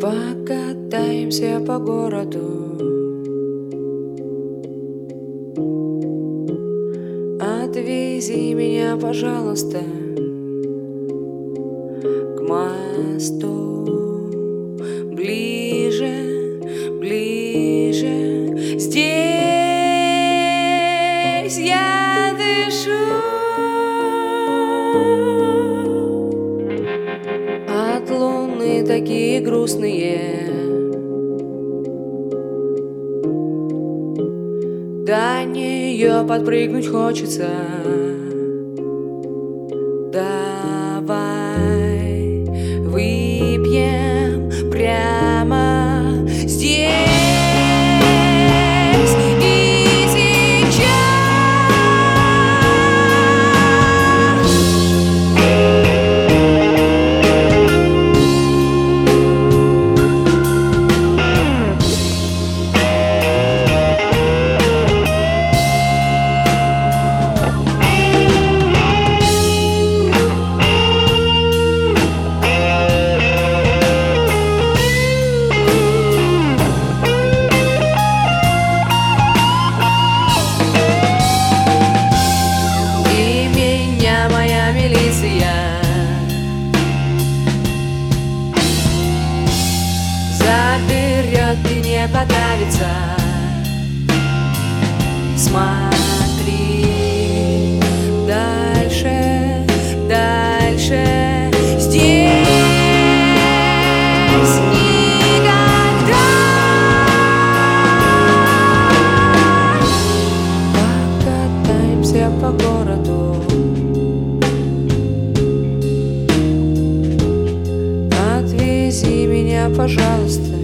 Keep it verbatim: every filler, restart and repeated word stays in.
Покатаемся по городу, отвези меня, пожалуйста, к мосту. Ближе, ближе, здесь я дышу. От луны такие грустные, до нее подпрыгнуть хочется. Давай выпьем прямо здесь и сейчас. Заберет и не подавится. Смотри дальше, дальше. Здесь никогда. Покатаемся по городу, отвези меня, пожалуйста.